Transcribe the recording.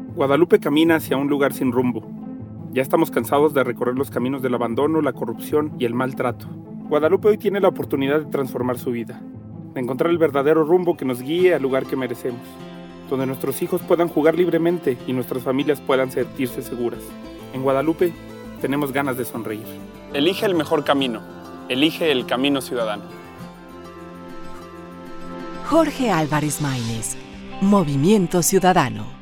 Guadalupe camina hacia un lugar sin rumbo. Ya estamos cansados de recorrer los caminos del abandono, la corrupción y el maltrato. Guadalupe hoy tiene la oportunidad de transformar su vida, de encontrar el verdadero rumbo que nos guíe al lugar que merecemos, donde nuestros hijos puedan jugar libremente y nuestras familias puedan sentirse seguras. En Guadalupe tenemos ganas de sonreír. Elige el mejor camino. Elige el camino ciudadano. Jorge Álvarez Maínez, Movimiento Ciudadano.